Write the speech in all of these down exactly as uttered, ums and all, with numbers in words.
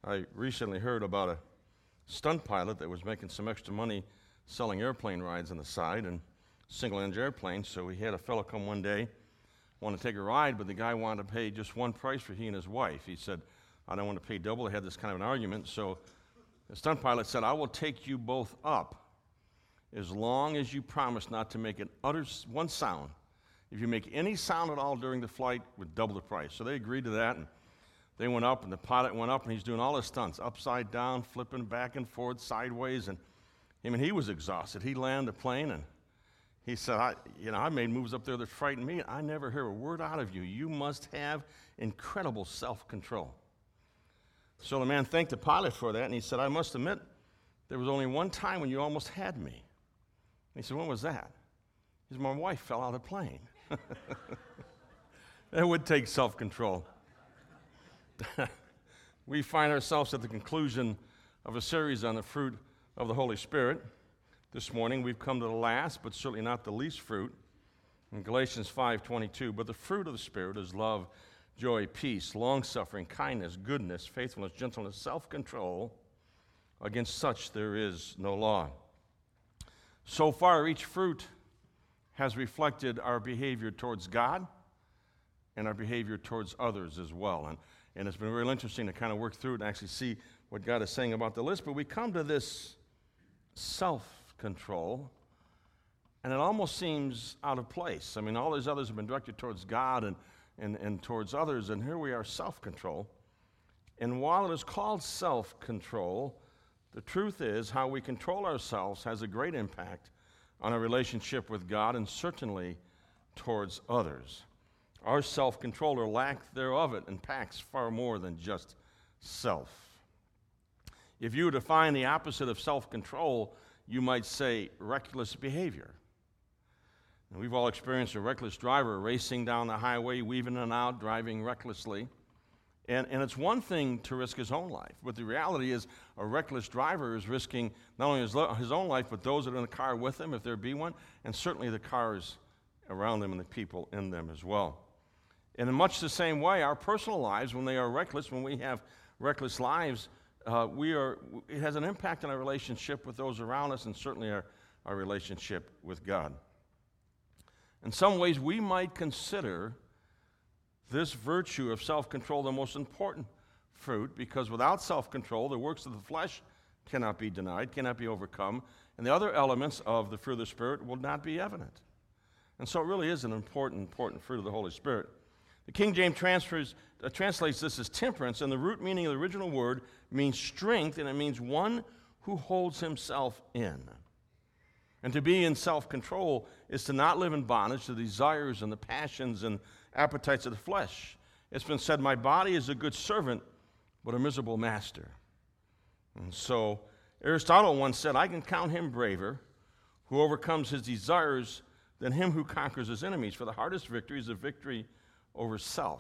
I recently heard about a stunt pilot that was making some extra money selling airplane rides on the side and single-engine airplanes. So he had a fellow come one day, wanted to take a ride, but the guy wanted to pay just one price for he and his wife. He said, I don't want to pay double. They had this kind of an argument. So the stunt pilot said, I will take you both up as long as you promise not to make an utter one sound. If you make any sound at all during the flight, we'll double the price. So they agreed to that, and they went up, and the pilot went up, and he's doing all his stunts, upside down, flipping back and forth, sideways, and I mean, he was exhausted. He landed the plane, and he said, I, you know, I made moves up there that frightened me. I never hear a word out of you. You must have incredible self-control. So the man thanked the pilot for that, and he said, I must admit, there was only one time when you almost had me. And he said, when was that? He said, my wife fell out of the plane. That would take self-control. We find ourselves at the conclusion of a series on the fruit of the Holy Spirit. This morning we've come to the last, but certainly not the least fruit, in Galatians five twenty-two. But the fruit of the Spirit is love, joy, peace, long-suffering, kindness, goodness, faithfulness, gentleness, self-control. Against such there is no law. So far, each fruit has reflected our behavior towards God and our behavior towards others as well. And, and it's been real interesting to kind of work through it and actually see what God is saying about the list. But we come to this self-control, and it almost seems out of place. I mean, all these others have been directed towards God and, and, and towards others, and here we are, self-control. And while it is called self-control, the truth is how we control ourselves has a great impact on our relationship with God and certainly towards others. Our self-control or lack thereof it impacts far more than just self. If you were to define the opposite of self-control, you might say reckless behavior. And we've all experienced a reckless driver racing down the highway, weaving in and out, driving recklessly. And, and it's one thing to risk his own life, but the reality is a reckless driver is risking not only his, his own life, but those that are in the car with him, if there be one, and certainly the cars around them and the people in them as well. And in much the same way, our personal lives, when they are reckless, when we have reckless lives, uh, we are, it has an impact on our relationship with those around us and certainly our, our relationship with God. In some ways, we might consider this virtue of self-control the most important fruit, because without self-control, the works of the flesh cannot be denied, cannot be overcome, and the other elements of the fruit of the Spirit will not be evident. And so it really is an important, important fruit of the Holy Spirit. The King James transfers, uh, translates this as temperance, and the root meaning of the original word means strength, and it means one who holds himself in. And to be in self-control is to not live in bondage to the desires and the passions and appetites of the flesh. It's been said, my body is a good servant, but a miserable master. And so Aristotle once said, I can count him braver who overcomes his desires than him who conquers his enemies. For the hardest victory is a victory over self.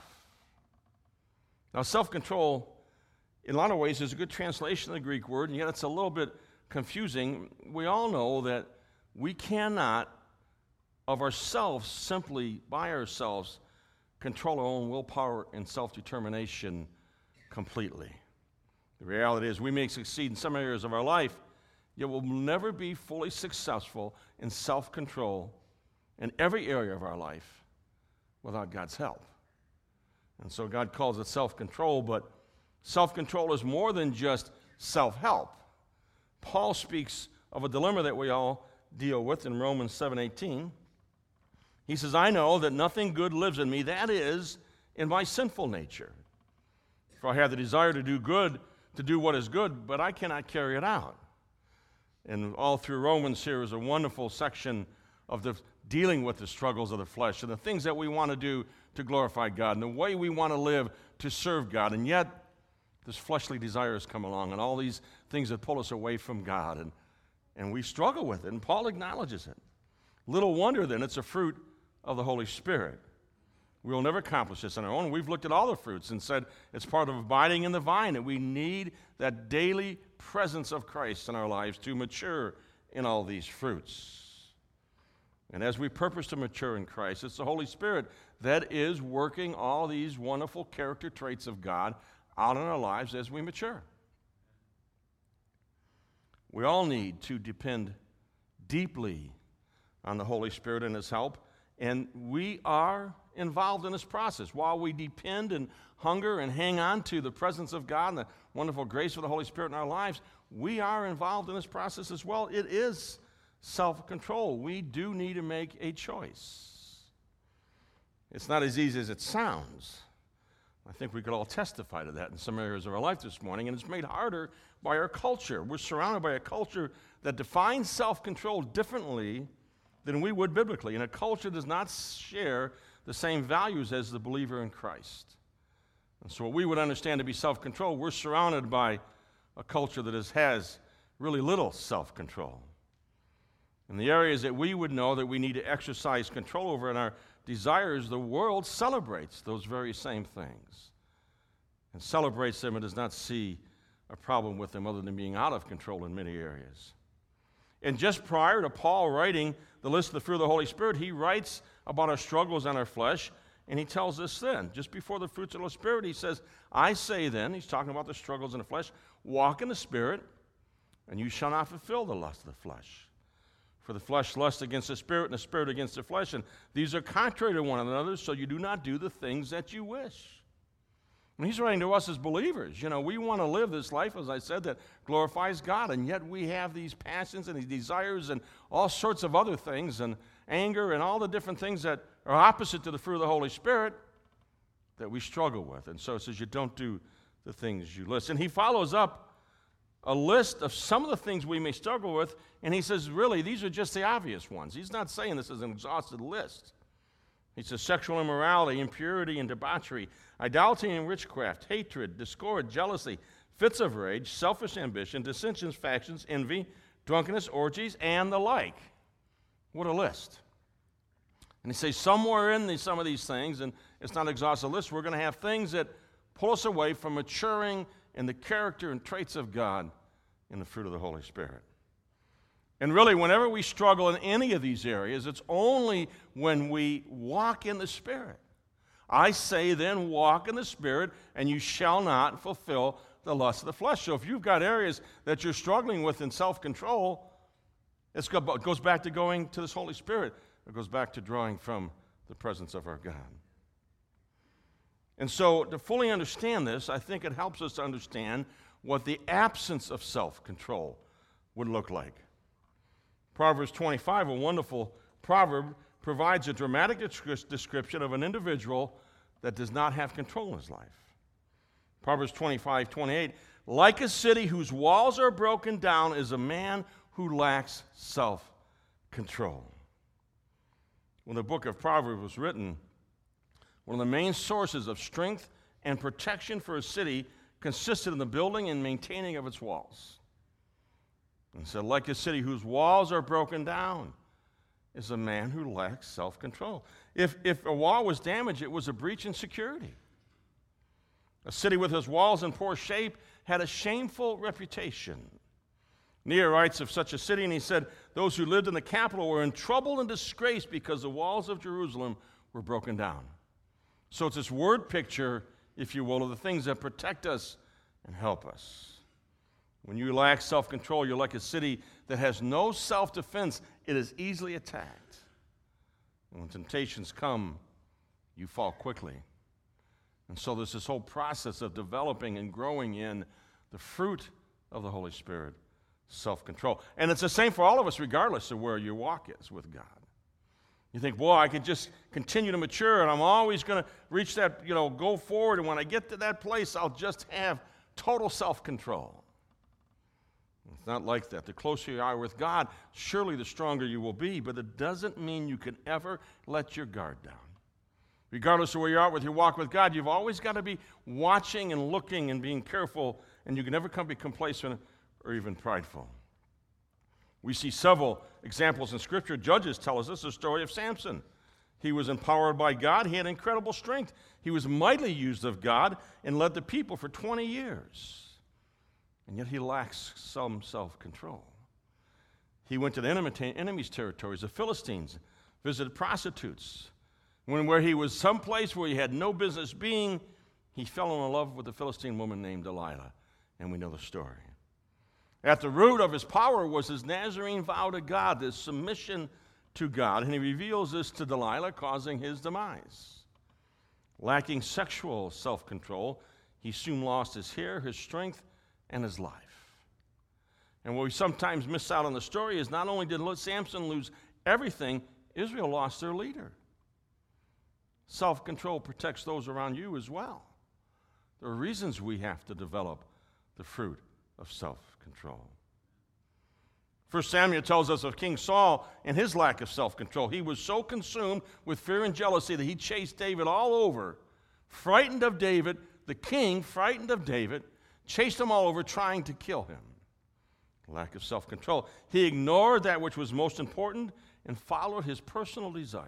Now, self-control, in a lot of ways, is a good translation of the Greek word, and yet it's a little bit confusing. We all know that we cannot, of ourselves, simply by ourselves, control our own willpower and self-determination completely. The reality is we may succeed in some areas of our life, yet we'll never be fully successful in self-control in every area of our life without God's help. And so God calls it self-control, but self-control is more than just self-help. Paul speaks of a dilemma that we all deal with in Romans seven eighteen. He says, I know that nothing good lives in me, that is, in my sinful nature. For I have the desire to do good, to do what is good, but I cannot carry it out. And all through Romans here is a wonderful section of the dealing with the struggles of the flesh and the things that we want to do to glorify God and the way we want to live to serve God. And yet, this fleshly desires come along and all these things that pull us away from God. And, and we struggle with it, and Paul acknowledges it. Little wonder, then, it's a fruit of the Holy Spirit. We will never accomplish this on our own. We've looked at all the fruits and said it's part of abiding in the vine, that we need that daily presence of Christ in our lives to mature in all these fruits. And as we purpose to mature in Christ, it's the Holy Spirit that is working all these wonderful character traits of God out in our lives as we mature. We all need to depend deeply on the Holy Spirit and His help, and we are involved in this process. While we depend and hunger and hang on to the presence of God and the wonderful grace of the Holy Spirit in our lives, we are involved in this process as well. It is self-control. We do need to make a choice. It's not as easy as it sounds. I think we could all testify to that in some areas of our life this morning, and it's made harder by our culture. We're surrounded by a culture that defines self-control differently than we would biblically, and a culture does not share the same values as the believer in Christ. And so what we would understand to be self-control, we're surrounded by a culture that is, has really little self-control. In the areas that we would know that we need to exercise control over in our desires, the world celebrates those very same things and celebrates them and does not see a problem with them other than being out of control in many areas. And just prior to Paul writing the list of the fruit of the Holy Spirit, he writes about our struggles on our flesh, and he tells us then, just before the fruits of the Spirit, he says, I say then, he's talking about the struggles in the flesh, walk in the Spirit, and you shall not fulfill the lust of the flesh. For the flesh lusts against the Spirit, and the Spirit against the flesh, and these are contrary to one another, so you do not do the things that you wish. And he's writing to us as believers. You know, we want to live this life, as I said, that glorifies God, and yet we have these passions and these desires and all sorts of other things, and anger and all the different things that are opposite to the fruit of the Holy Spirit that we struggle with. And so it says you don't do the things you list. And he follows up a list of some of the things we may struggle with, and he says, really, these are just the obvious ones. He's not saying this is an exhaustive list. He says sexual immorality, impurity and debauchery, idolatry and witchcraft, hatred, discord, jealousy, fits of rage, selfish ambition, dissensions, factions, envy, drunkenness, orgies, and the like. What a list. And he says somewhere in the, some of these things, and it's not an exhaustive list, we're going to have things that pull us away from maturing in the character and traits of God in the fruit of the Holy Spirit. And really, whenever we struggle in any of these areas, it's only when we walk in the Spirit. I say then, walk in the Spirit, and you shall not fulfill the lust of the flesh. So if you've got areas that you're struggling with in self-control, it's go, it goes back to going to this Holy Spirit. It goes back to drawing from the presence of our God. And so to fully understand this, I think it helps us to understand what the absence of self-control would look like. Proverbs twenty-five, a wonderful proverb, provides a dramatic description of an individual that does not have control in his life. Proverbs twenty-five, twenty-eight, like a city whose walls are broken down is a man who lacks self-control. When the book of Proverbs was written, one of the main sources of strength and protection for a city consisted in the building and maintaining of its walls. And so, like a city whose walls are broken down is a man who lacks self-control. If, if a wall was damaged, it was a breach in security. A city with its walls in poor shape had a shameful reputation. Nehemiah writes of such a city, and he said, those who lived in the capital were in trouble and disgrace because the walls of Jerusalem were broken down. So it's this word picture, if you will, of the things that protect us and help us. When you lack self-control, you're like a city that has no self-defense. It is easily attacked. And when temptations come, you fall quickly. And so there's this whole process of developing and growing in the fruit of the Holy Spirit, self-control. And it's the same for all of us, regardless of where your walk is with God. You think, boy, I can just continue to mature, and I'm always going to reach that, you know, go forward, and when I get to that place, I'll just have total self-control. It's not like that. The closer you are with God, surely the stronger you will be, but it doesn't mean you can ever let your guard down. Regardless of where you are with your walk with God, you've always got to be watching and looking and being careful, and you can never come be complacent or even prideful. We see several examples in Scripture. Judges tell us this is the story of Samson. He was empowered by God. He had incredible strength. He was mightily used of God and led the people for twenty years. And yet he lacks some self-control. He went to the enemy's territories, the Philistines, visited prostitutes. When where he was someplace where he had no business being, he fell in love with a Philistine woman named Delilah, and we know the story. At the root of his power was his Nazarene vow to God, this submission to God, and he reveals this to Delilah, causing his demise. Lacking sexual self-control, he soon lost his hair, his strength, and his life. And what we sometimes miss out on the story is not only did Samson lose everything, Israel lost their leader. Self-control protects those around you as well. There are reasons we have to develop the fruit of self-control. First Samuel tells us of King Saul and his lack of self-control. He was so consumed with fear and jealousy that he chased David all over, frightened of David. The king, frightened of David, chased him all over, trying to kill him. Lack of self-control. He ignored that which was most important and followed his personal desires.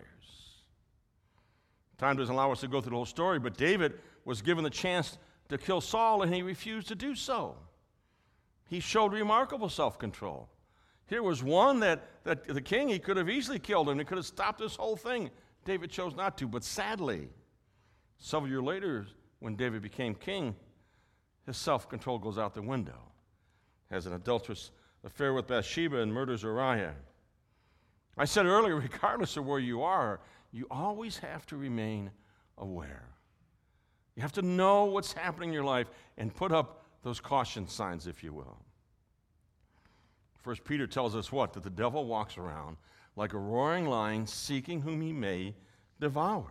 Time doesn't allow us to go through the whole story, but David was given the chance to kill Saul, and he refused to do so. He showed remarkable self-control. Here was one that, that the king, he could have easily killed him. He could have stopped this whole thing. David chose not to, but sadly, several years later, when David became king, his self-control goes out the window. Has an adulterous affair with Bathsheba and murders Uriah. I said earlier, regardless of where you are, you always have to remain aware. You have to know what's happening in your life and put up those caution signs, if you will. First Peter tells us what? That the devil walks around like a roaring lion, seeking whom he may devour.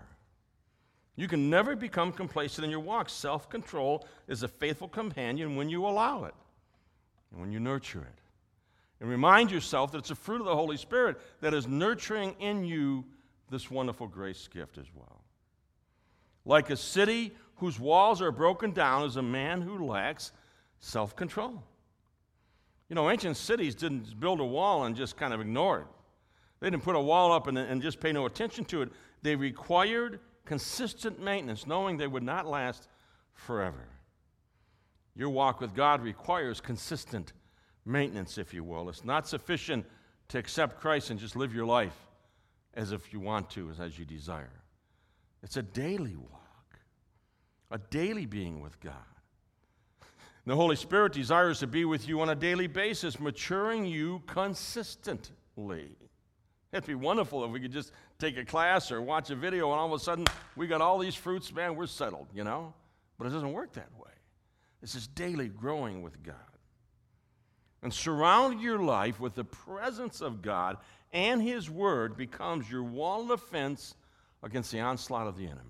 You can never become complacent in your walk. Self-control is a faithful companion when you allow it and when you nurture it. And remind yourself that it's a fruit of the Holy Spirit that is nurturing in you this wonderful grace gift as well. Like a city whose walls are broken down is a man who lacks self-control. You know, ancient cities didn't build a wall and just kind of ignore it. They didn't put a wall up and, and just pay no attention to it. They required consistent maintenance, knowing they would not last forever. Your walk with God requires consistent maintenance, if you will. It's not sufficient to accept Christ and just live your life as if you want to, as, as you desire. It's a daily walk, a daily being with God. The Holy Spirit desires to be with you on a daily basis, maturing you consistently. It'd be wonderful if we could just take a class or watch a video and all of a sudden we got all these fruits, man, we're settled, you know? But it doesn't work that way. This is daily growing with God. And surround your life with the presence of God, and His Word becomes your wall of defense against the onslaught of the enemy.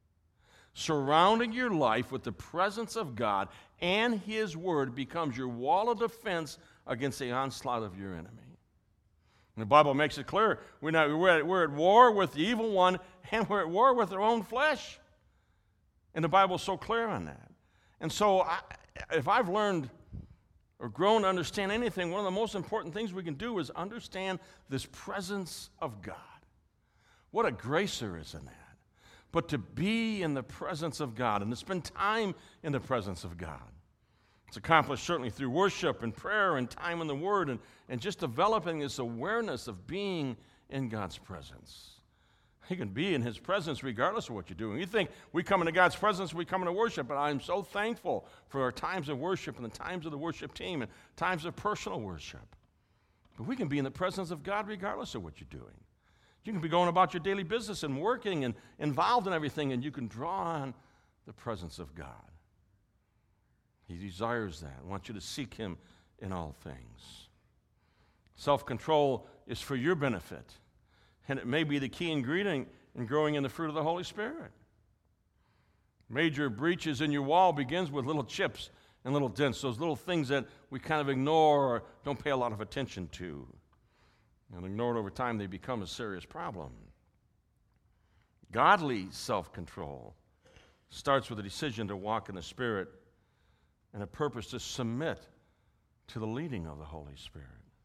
Surrounding your life with the presence of God and His Word becomes your wall of defense against the onslaught of your enemy. And the Bible makes it clear we're, not, we're, at, we're at war with the evil one, and we're at war with our own flesh. And the Bible's so clear on that. And so I, if I've learned or grown to understand anything, one of the most important things we can do is understand this presence of God. What a grace there is in that. But to be in the presence of God and to spend time in the presence of God. It's accomplished certainly through worship and prayer and time in the Word and, and just developing this awareness of being in God's presence. You can be in His presence regardless of what you're doing. You think we come into God's presence, we come into worship, but I'm so thankful for our times of worship and the times of the worship team and times of personal worship. But we can be in the presence of God regardless of what you're doing. You can be going about your daily business and working and involved in everything, and you can draw on the presence of God. He desires that. I want you to seek Him in all things. Self-control is for your benefit, and it may be the key ingredient in growing in the fruit of the Holy Spirit. Major breaches in your wall begins with little chips and little dents, those little things that we kind of ignore or don't pay a lot of attention to. And ignored over time, they become a serious problem. Godly self-control starts with a decision to walk in the Spirit and a purpose to submit to the leading of the Holy Spirit.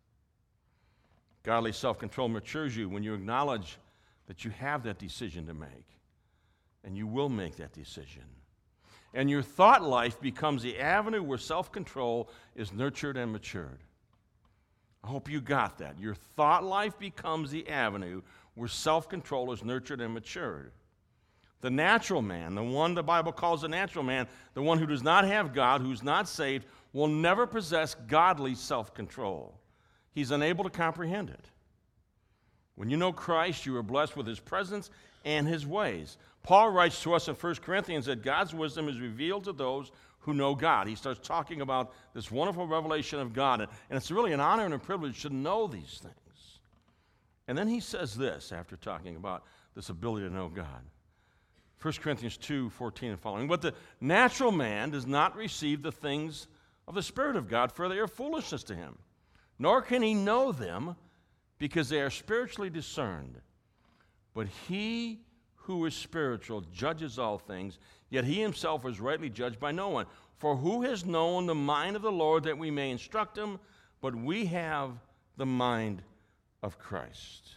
Godly self-control matures you when you acknowledge that you have that decision to make, and you will make that decision. And your thought life becomes the avenue where self-control is nurtured and matured. I hope you got that. Your thought life becomes the avenue where self-control is nurtured and matured. The natural man, the one the Bible calls the natural man, the one who does not have God, who's not saved, will never possess godly self-control. He's unable to comprehend it. When you know Christ, you are blessed with his presence and his ways. Paul writes to us in First Corinthians that God's wisdom is revealed to those who know God. He starts talking about this wonderful revelation of God, and it's really an honor and a privilege to know these things. And then he says this after talking about this ability to know God. First Corinthians two, fourteen and following. But the natural man does not receive the things of the Spirit of God, for they are foolishness to him. Nor can he know them, because they are spiritually discerned. But he who is spiritual judges all things, yet he himself is rightly judged by no one. For who has known the mind of the Lord that we may instruct him? But we have the mind of Christ.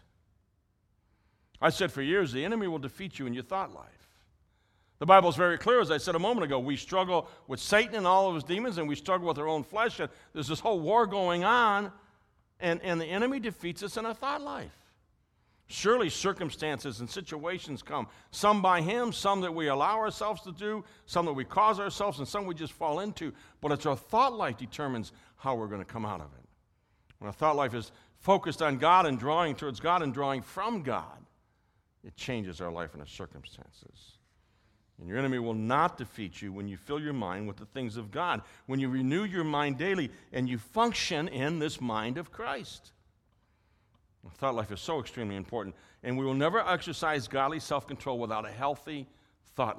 I said for years, the enemy will defeat you in your thought life. The Bible is very clear, as I said a moment ago. We struggle with Satan and all of his demons, and we struggle with our own flesh. And there's this whole war going on, and, and the enemy defeats us in our thought life. Surely circumstances and situations come, some by him, some that we allow ourselves to do, some that we cause ourselves, and some we just fall into. But it's our thought life determines how we're going to come out of it. When our thought life is focused on God and drawing towards God and drawing from God, it changes our life and our circumstances. And your enemy will not defeat you when you fill your mind with the things of God, when you renew your mind daily and you function in this mind of Christ. Thought life is so extremely important, and we will never exercise godly self-control without a healthy thought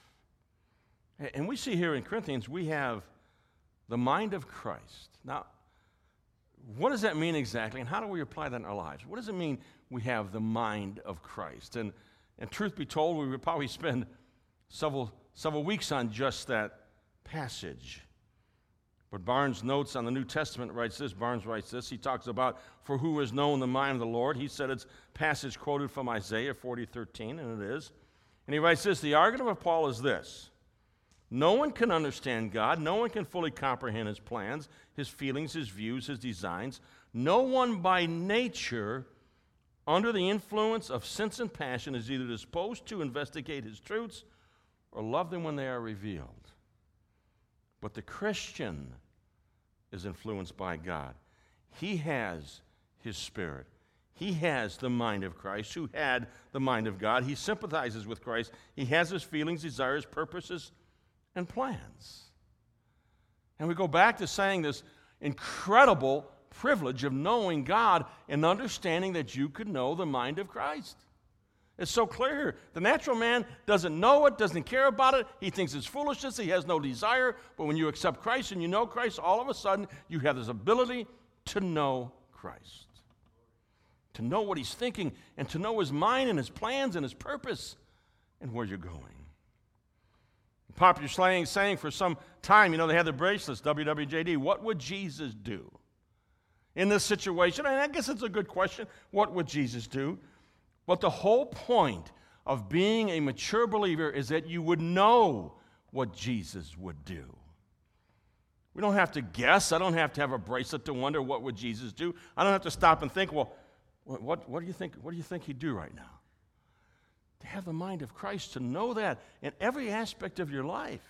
life. And we see here in Corinthians, we have the mind of Christ. Now, what does that mean exactly, and how do we apply that in our lives? What does it mean we have the mind of Christ? And, and truth be told, we would probably spend several, several weeks on just that passage. But Barnes notes on the New Testament writes this, Barnes writes this, he talks about, for who has known the mind of the Lord? He said it's passage quoted from Isaiah forty thirteen, and it is. And he writes this, the argument of Paul is this: no one can understand God, no one can fully comprehend his plans, his feelings, his views, his designs. No one by nature, under the influence of sense and passion, is either disposed to investigate his truths or love them when they are revealed. But the Christian is influenced by God. He has his Spirit. He has the mind of Christ, who had the mind of God. He sympathizes with Christ. He has his feelings, desires, purposes, and plans. And we go back to saying this incredible privilege of knowing God and understanding that you could know the mind of Christ. It's so clear here. The natural man doesn't know it, doesn't care about it. He thinks it's foolishness. He has no desire. But when you accept Christ and you know Christ, all of a sudden you have this ability to know Christ, to know what he's thinking, and to know his mind and his plans and his purpose and where you're going. Popular slang saying for some time, you know, they had the bracelets, W W J D, what would Jesus do in this situation? And I guess it's a good question. What would Jesus do? But the whole point of being a mature believer is that you would know what Jesus would do. We don't have to guess. I don't have to have a bracelet to wonder what would Jesus do. I don't have to stop and think, well, what, what, what do you think, what do you think he'd do right now? To have the mind of Christ, to know that in every aspect of your life.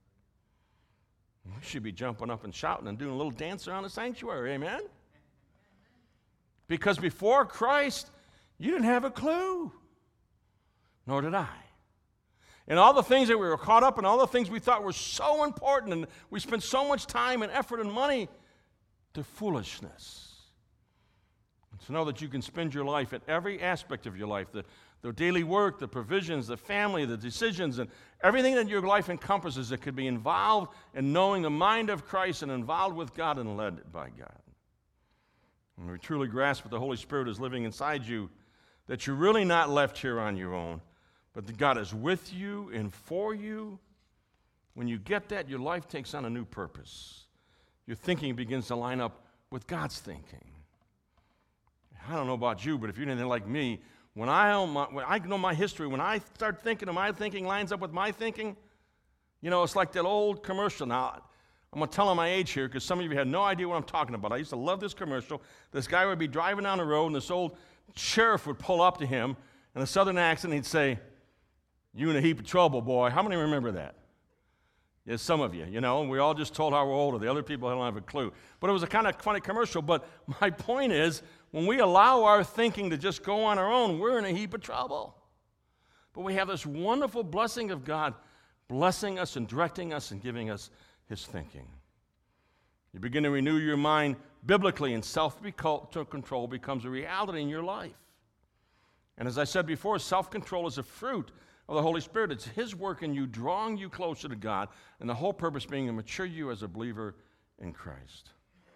We should be jumping up and shouting and doing a little dance around the sanctuary, amen? Because before Christ, you didn't have a clue, nor did I. And all the things that we were caught up in, all the things we thought were so important, and we spent so much time and effort and money to foolishness. And to know that you can spend your life at every aspect of your life, the, the daily work, the provisions, the family, the decisions, and everything that your life encompasses that could be involved in knowing the mind of Christ and involved with God and led by God. When we truly grasp what the Holy Spirit is living inside you, that you're really not left here on your own, but that God is with you and for you. When you get that, your life takes on a new purpose. Your thinking begins to line up with God's thinking. I don't know about you, but if you're anything like me, when I, own my, when I know my history, when I start thinking and my thinking lines up with my thinking, you know, it's like that old commercial. Now, I'm going to tell them my age here because some of you have no idea what I'm talking about. I used to love this commercial. This guy would be driving down the road, and this old sheriff would pull up to him in a southern accent, and he'd say, You in a heap of trouble, boy. How many remember that? Yes, some of you, you know, and we all just told how we're older. The other people don't have a clue. But it was a kind of funny commercial. But my point is, when we allow our thinking to just go on our own, we're in a heap of trouble. But we have this wonderful blessing of God blessing us and directing us and giving us his thinking. You begin to renew your mind biblically, and self-control becomes a reality in your life. And as I said before, self-control is a fruit of the Holy Spirit. It's his work in you, drawing you closer to God, and the whole purpose being to mature you as a believer in Christ.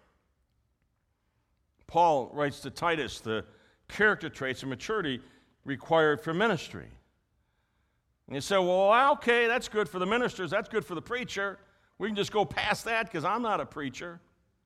Paul writes to Titus the character traits of maturity required for ministry. And you say, well, okay, that's good for the ministers, that's good for the preacher. We can just go past that because I'm not a preacher.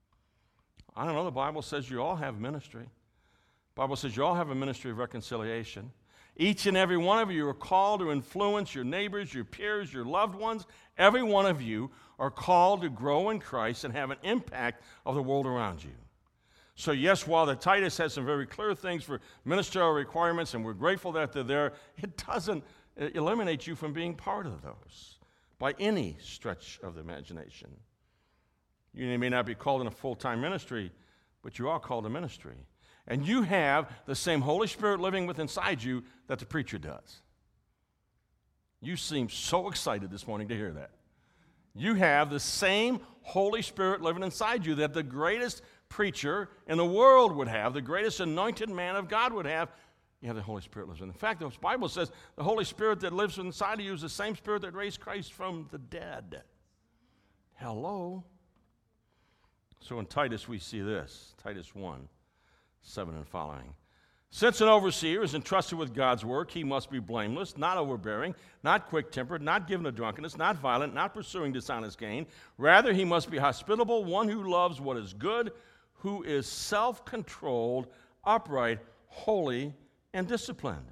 I don't know, the Bible says you all have ministry. The Bible says you all have a ministry of reconciliation. Each and every one of you are called to influence your neighbors, your peers, your loved ones. Every one of you are called to grow in Christ and have an impact of the world around you. So yes, while the Titus has some very clear things for ministerial requirements, and we're grateful that they're there, it doesn't eliminate you from being part of those by any stretch of the imagination. You may not be called in a full-time ministry, but you are called to ministry. And you have the same Holy Spirit living within inside you that the preacher does. You seem so excited this morning to hear that. You have the same Holy Spirit living inside you that the greatest preacher in the world would have, the greatest anointed man of God would have. You have the Holy Spirit lives in. In fact, the Bible says the Holy Spirit that lives inside of you is the same Spirit that raised Christ from the dead. Hello. So in Titus we see this, Titus one, seven and following. Since an overseer is entrusted with God's work, he must be blameless, not overbearing, not quick-tempered, not given to drunkenness, not violent, not pursuing dishonest gain. Rather, he must be hospitable, one who loves what is good, who is self-controlled, upright, holy, and disciplined.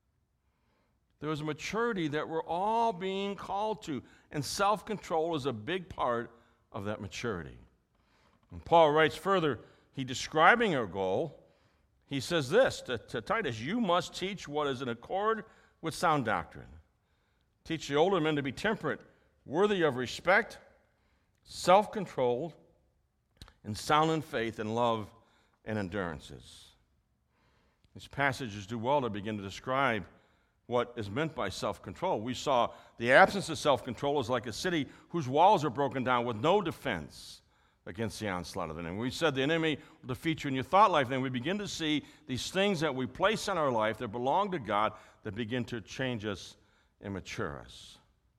There is a maturity that we're all being called to, and self-control is a big part of that maturity. And Paul writes further, he describing our goal, he says this to, to Titus, you must teach what is in accord with sound doctrine. Teach the older men to be temperate, worthy of respect, self-controlled, and sound in faith and love and endurances. These passages do well to begin to describe what is meant by self-control. We saw the absence of self-control is like a city whose walls are broken down with no defense against the onslaught of the enemy. We said the enemy will defeat you in your thought life. Then we begin to see these things that we place in our life that belong to God that begin to change us and mature us.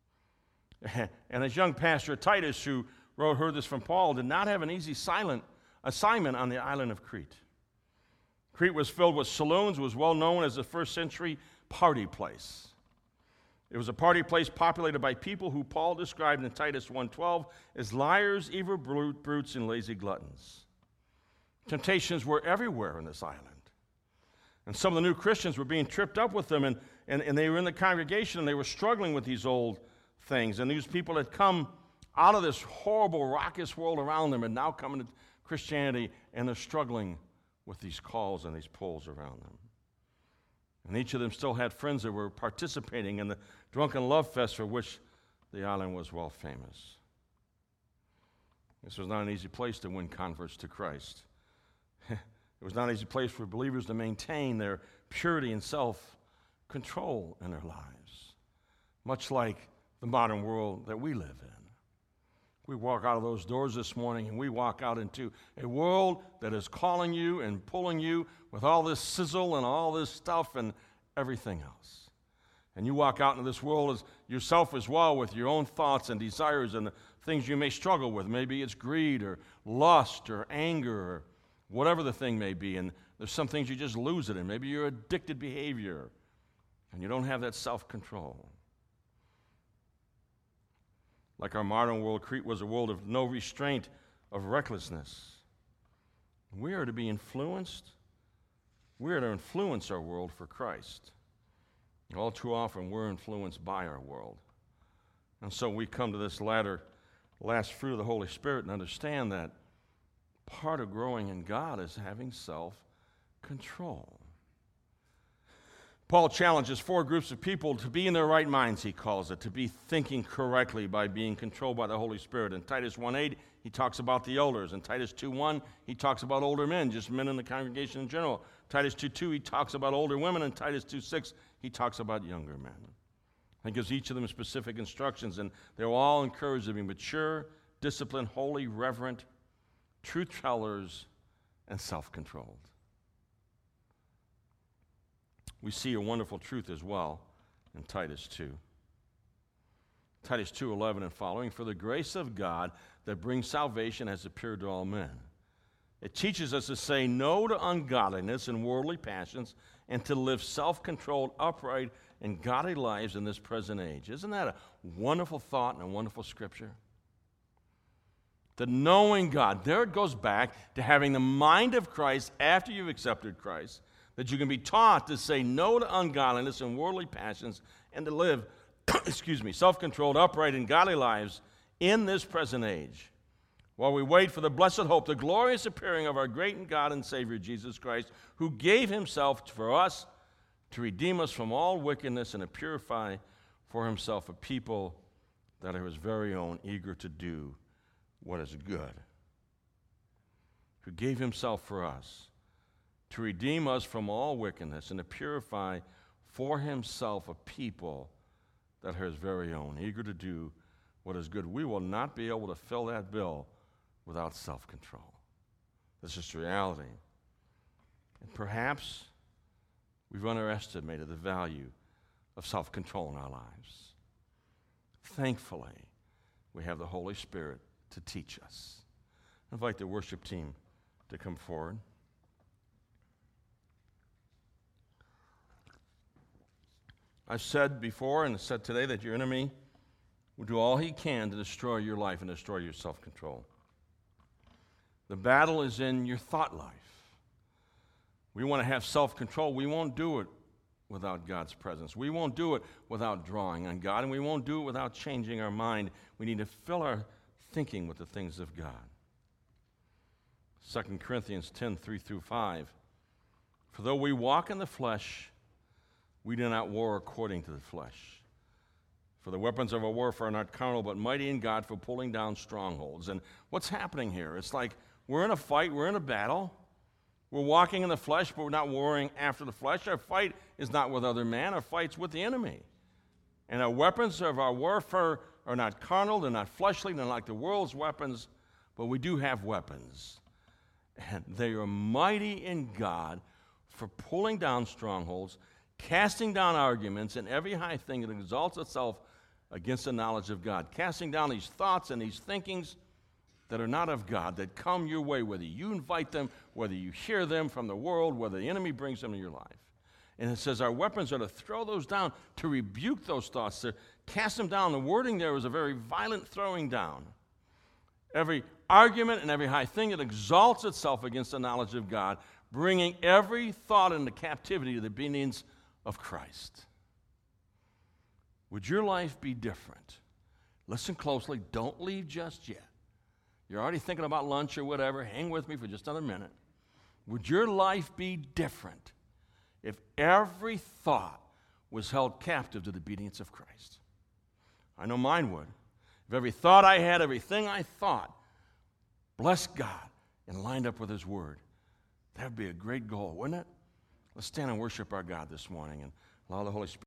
And as young pastor Titus, who wrote, heard this from Paul, did not have an easy silent assignment on the island of Crete. Crete was filled with saloons, was well known as the first century party place. It was a party place populated by people who Paul described in Titus one twelve as liars, evil brutes, and lazy gluttons. Temptations were everywhere on this island. And some of the new Christians were being tripped up with them, and, and, and they were in the congregation, and they were struggling with these old things. And these people had come out of this horrible, raucous world around them and now come into Christianity, and they're struggling with these calls and these pulls around them. And each of them still had friends that were participating in the drunken love fest for which the island was well famous. This was not an easy place to win converts to Christ. It was not an easy place for believers to maintain their purity and self-control in their lives, much like the modern world that we live in. We walk out of those doors this morning and we walk out into a world that is calling you and pulling you with all this sizzle and all this stuff and everything else. And you walk out into this world as yourself as well with your own thoughts and desires and the things you may struggle with. Maybe it's greed or lust or anger or whatever the thing may be. And there's some things you just lose it in. Maybe you're addicted behavior and you don't have that self-control. Like our modern world, Crete was a world of no restraint, of recklessness. We are to be influenced. We are to influence our world for Christ. All too often, we're influenced by our world. And so we come to this latter, last fruit of the Holy Spirit and understand that part of growing in God is having self-control. Paul challenges four groups of people to be in their right minds, he calls it, to be thinking correctly by being controlled by the Holy Spirit. In Titus one eight, he talks about the elders. In Titus two one, he talks about older men, just men in the congregation in general. Titus two two, he talks about older women. And Titus two six, he talks about younger men. He gives each of them specific instructions, and they're all encouraged to be mature, disciplined, holy, reverent, truth tellers, and self-controlled. We see a wonderful truth as well in Titus two. Titus two eleven and following, for the grace of God that brings salvation has appeared to all men. It teaches us to say no to ungodliness and worldly passions and to live self-controlled, upright, and godly lives in this present age. Isn't that a wonderful thought and a wonderful scripture? The knowing God, there it goes back to having the mind of Christ after you've accepted Christ, that you can be taught to say no to ungodliness and worldly passions and to live, excuse me, self-controlled, upright, and godly lives in this present age, while we wait for the blessed hope, the glorious appearing of our great God and Savior, Jesus Christ, who gave himself for us to redeem us from all wickedness and to purify for himself a people that are his very own, eager to do what is good, who gave himself for us to redeem us from all wickedness and to purify for himself a people that are his very own, eager to do what is good. We will not be able to fill that bill without self-control. This is reality. And perhaps we've underestimated the value of self-control in our lives. Thankfully, we have the Holy Spirit to teach us. I invite the worship team to come forward. I've said before and said today that your enemy will do all he can to destroy your life and destroy your self-control. The battle is in your thought life. We want to have self-control. We won't do it without God's presence. We won't do it without drawing on God, and we won't do it without changing our mind. We need to fill our thinking with the things of God. Second Corinthians ten, three through five. For though we walk in the flesh, we do not war according to the flesh. For the weapons of our warfare are not carnal, but mighty in God for pulling down strongholds. And what's happening here? It's like we're in a fight, we're in a battle. We're walking in the flesh, but we're not warring after the flesh. Our fight is not with other men, our fight's with the enemy. And our weapons of our warfare are not carnal, they're not fleshly, they're not like the world's weapons, but we do have weapons. And they are mighty in God for pulling down strongholds, casting down arguments and every high thing that exalts itself against the knowledge of God, casting down these thoughts and these thinkings that are not of God, that come your way, whether you invite them, whether you hear them from the world, whether the enemy brings them to your life. And it says our weapons are to throw those down, to rebuke those thoughts, to cast them down. The wording there is a very violent throwing down. Every argument and every high thing that exalts itself against the knowledge of God, bringing every thought into captivity to the obedience of Christ. Would your life be different? Listen closely. Don't leave just yet. You're already thinking about lunch or whatever. Hang with me for just another minute. Would your life be different if every thought was held captive to the obedience of Christ? I know mine would. If every thought I had, everything I thought, blessed God and lined up with his word, that would be a great goal, wouldn't it? Let's stand and worship our God this morning and allow the Holy Spirit